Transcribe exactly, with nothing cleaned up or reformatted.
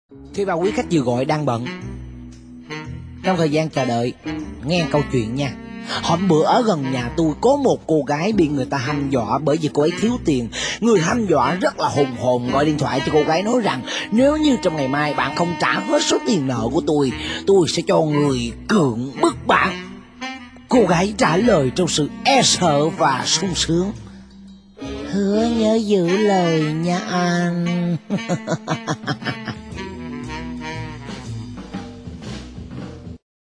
Khi ba quý khách vừa gọi đang bận, trong thời gian chờ đợi, nghe câu chuyện nha. Hôm bữa ở gần nhà tôi có một cô gái bị người ta hăm dọa bởi vì cô ấy thiếu tiền. Người hăm dọa rất là hùng hồn gọi điện thoại cho cô gái nói rằng nếu như trong ngày mai bạn không trả hết số tiền nợ của tôi, tôi sẽ cho người cưỡng bức bạn. Cô gái trả lời trong sự e sợ và sung sướng: hứa nhớ giữ lời nha anh.